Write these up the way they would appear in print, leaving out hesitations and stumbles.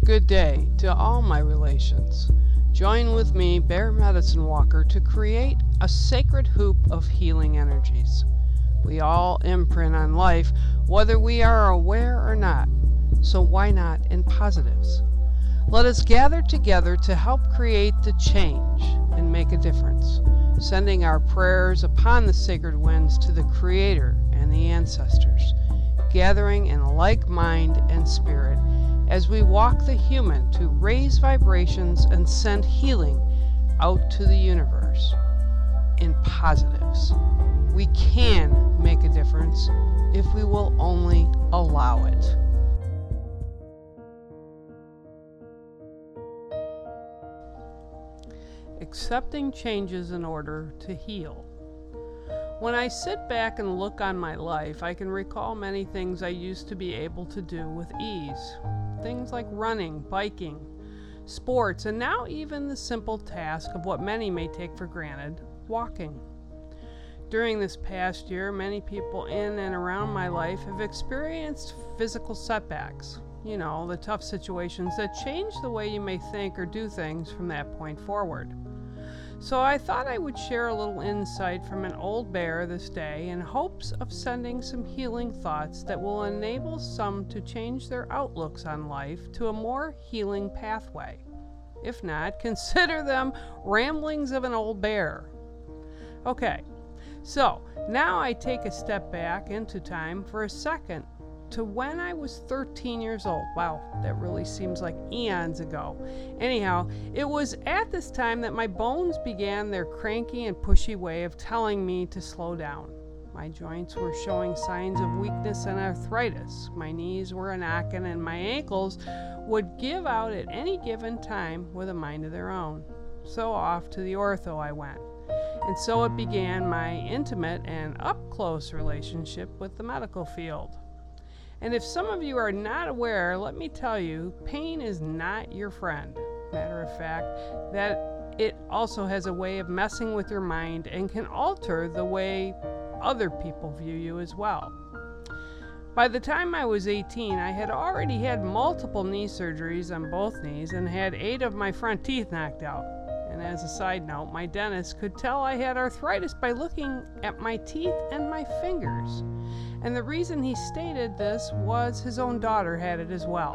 Good day to all my relations. Join with me, Bear Medicine Walker, to create a sacred hoop of healing energies. We all imprint on life, whether we are aware or not, so why not in positives? Let us gather together to help create the change and make a difference, sending our prayers upon the sacred winds to the Creator and the ancestors, gathering in like mind and spirit as we walk the human to raise vibrations and send healing out to the universe in positives. We can make a difference if we will only allow it. Accepting changes in order to heal. When I sit back and look on my life, I can recall many things I used to be able to do with ease. Things like running, biking, sports, and now even the simple task of what many may take for granted, walking. During this past year, many people in and around my life have experienced physical setbacks. You know, the tough situations that change the way you may think or do things from that point forward. So I thought I would share a little insight from an old bear this day in hopes of sending some healing thoughts that will enable some to change their outlooks on life to a more healing pathway. If not, consider them ramblings of an old bear. Okay, so now I take a step back into time for a second to when I was 13 years old. Wow, that really seems like eons ago. Anyhow, it was at this time that my bones began their cranky and pushy way of telling me to slow down. My joints were showing signs of weakness and arthritis. My knees were knocking, and my ankles would give out at any given time with a mind of their own. So off to the ortho I went. And so it began my intimate and up-close relationship with the medical field. And if some of you are not aware, let me tell you, pain is not your friend. Matter of fact, that it also has a way of messing with your mind and can alter the way other people view you as well. By the time I was 18, I had already had multiple knee surgeries on both knees and had 8 of my front teeth knocked out. And as a side note, my dentist could tell I had arthritis by looking at my teeth and my fingers. And the reason he stated this was his own daughter had it as well.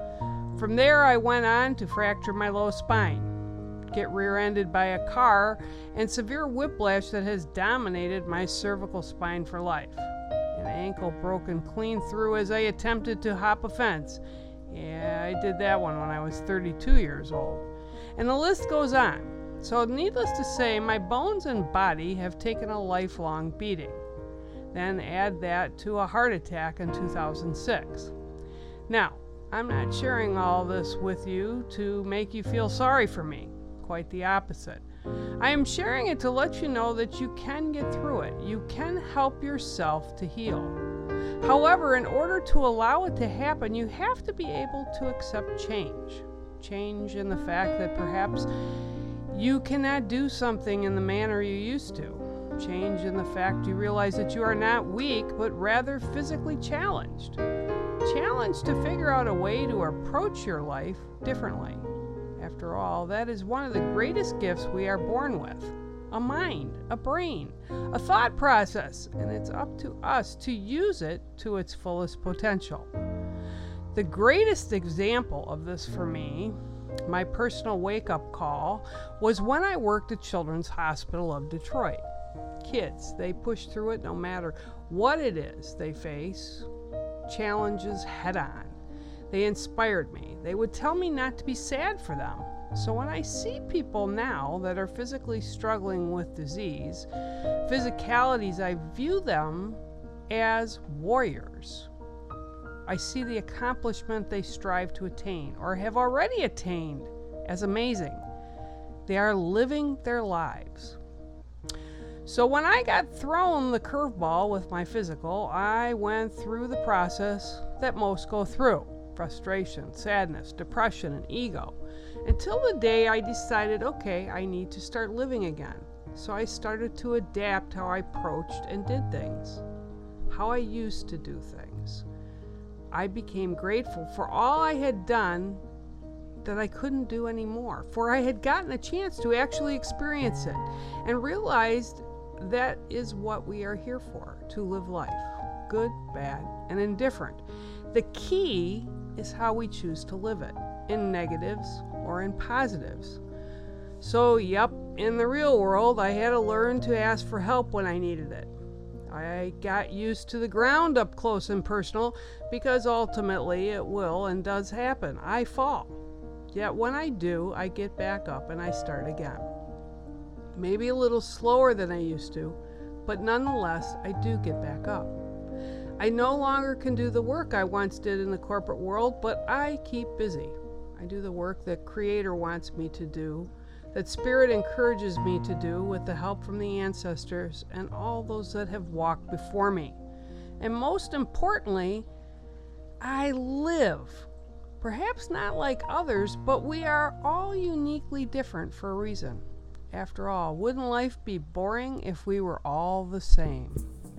From there, I went on to fracture my low spine, get rear-ended by a car, and severe whiplash that has dominated my cervical spine for life. An ankle broken clean through as I attempted to hop a fence. Yeah, I did that one when I was 32 years old. And the list goes on. So needless to say, my bones and body have taken a lifelong beating. Then add that to a heart attack in 2006. Now, I'm not sharing all this with you to make you feel sorry for me. Quite the opposite. I am sharing it to let you know that you can get through it. You can help yourself to heal. However, in order to allow it to happen, you have to be able to accept change. Change in the fact that perhaps you cannot do something in the manner you used to. Change in the fact you realize that you are not weak, but rather physically challenged. Challenged to figure out a way to approach your life differently. After all, that is one of the greatest gifts we are born with. A mind, a brain, a thought process, and it's up to us to use it to its fullest potential. The greatest example of this for me, my personal wake-up call, was when I worked at Children's Hospital of Detroit. Kids, they push through it no matter what it is they face, challenges head on. They inspired me. They would tell me not to be sad for them. So when I see people now that are physically struggling with disease, physicalities, I view them as warriors. I see the accomplishment they strive to attain or have already attained as amazing. They are living their lives. So when I got thrown the curveball with my physical, I went through the process that most go through. Frustration, sadness, depression, and ego. Until the day I decided, okay, I need to start living again. So I started to adapt how I approached and did things. How I used to do things. I became grateful for all I had done that I couldn't do anymore, for I had gotten a chance to actually experience it and realized that is what we are here for, to live life, good, bad, and indifferent. The key is how we choose to live it, in negatives or in positives. So, in the real world, I had to learn to ask for help when I needed it. I got used to the ground up close and personal because ultimately it will and does happen. I fall. Yet when I do, I get back up and I start again. Maybe a little slower than I used to, but nonetheless, I do get back up. I no longer can do the work I once did in the corporate world, but I keep busy. I do the work that Creator wants me to do, that Spirit encourages me to do with the help from the ancestors and all those that have walked before me. And most importantly, I live. Perhaps not like others, but we are all uniquely different for a reason. After all, wouldn't life be boring if we were all the same?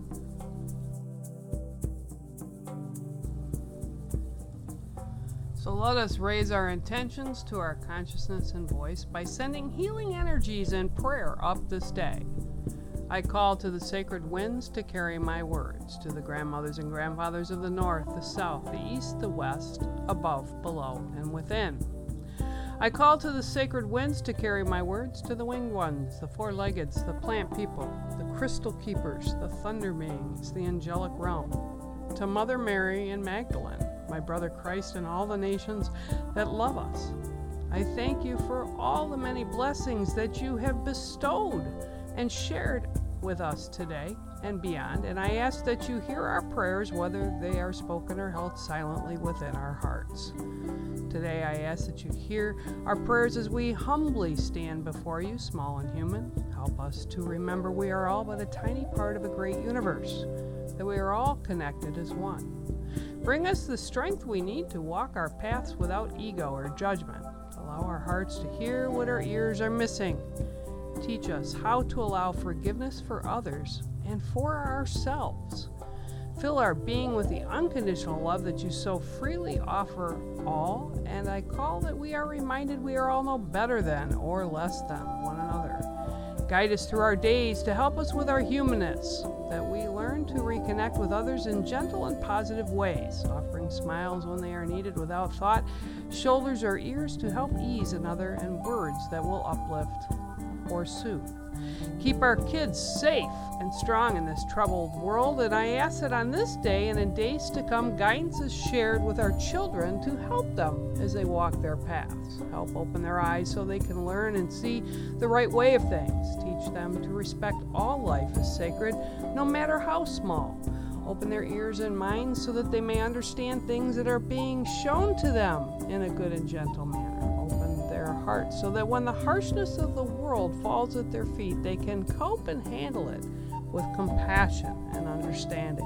So let us raise our intentions to our consciousness and voice by sending healing energies and prayer up this day. I call to the sacred winds to carry my words, to the grandmothers and grandfathers of the north, the south, the east, the west, above, below, and within. I call to the sacred winds to carry my words, to the winged ones, the four-leggeds, the plant people, the crystal keepers, the thunder beings, the angelic realm, to Mother Mary and Magdalene, my brother Christ, and all the nations that love us. I thank you for all the many blessings that you have bestowed and shared with us today and beyond, and I ask that you hear our prayers, whether they are spoken or held silently within our hearts. Today I ask that you hear our prayers as we humbly stand before you, small and human. Help us to remember we are all but a tiny part of a great universe, that we are all connected as one. Bring us the strength we need to walk our paths without ego or judgment. Allow our hearts to hear what our ears are missing. Teach us how to allow forgiveness for others and for ourselves. Fill our being with the unconditional love that you so freely offer all, and I call that we are reminded we are all no better than or less than one another. Guide us through our days to help us with our humanness, that we learn to reconnect with others in gentle and positive ways, offering smiles when they are needed without thought, shoulders or ears to help ease another, and words that will uplift or soothe. Keep our kids safe and strong in this troubled world, and I ask that on this day and in days to come, guidance is shared with our children to help them as they walk their paths. Help open their eyes so they can learn and see the right way of things. Teach them to respect all life as sacred, no matter how small. Open their ears and minds so that they may understand things that are being shown to them in a good and gentle manner. Open their hearts so that when the harshness of the world falls at their feet, they can cope and handle it with compassion and understanding.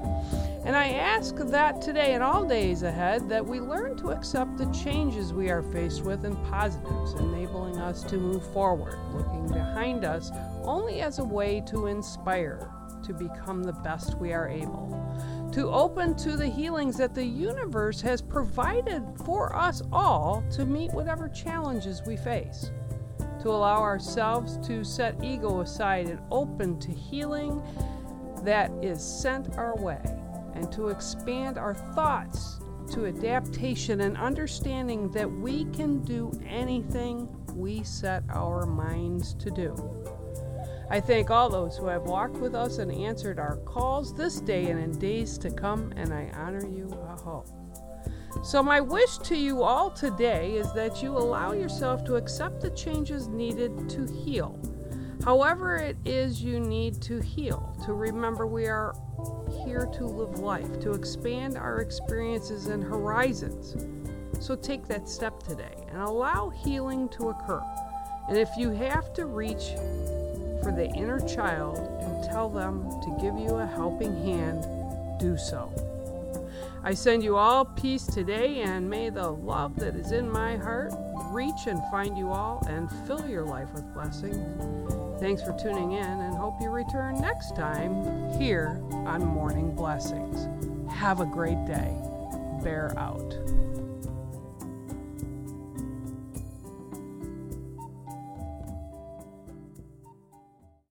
And I ask that today and all days ahead that we learn to accept the changes we are faced with in positives, enabling us to move forward, looking behind us only as a way to inspire, to become the best we are able, to open to the healings that the universe has provided for us all to meet whatever challenges we face, to allow ourselves to set ego aside and open to healing that is sent our way, and to expand our thoughts to adaptation and understanding that we can do anything we set our minds to do. I thank all those who have walked with us and answered our calls this day and in days to come, and I honor you, Aho. So my wish to you all today is that you allow yourself to accept the changes needed to heal. However it is you need to heal, to remember we are here to live life, to expand our experiences and horizons. So take that step today and allow healing to occur. And if you have to reach for the inner child and tell them to give you a helping hand, do so. I send you all peace today, and may the love that is in my heart reach and find you all and fill your life with blessings. Thanks for tuning in, and hope you return next time here on Morning Blessings. Have a great day. Bear out.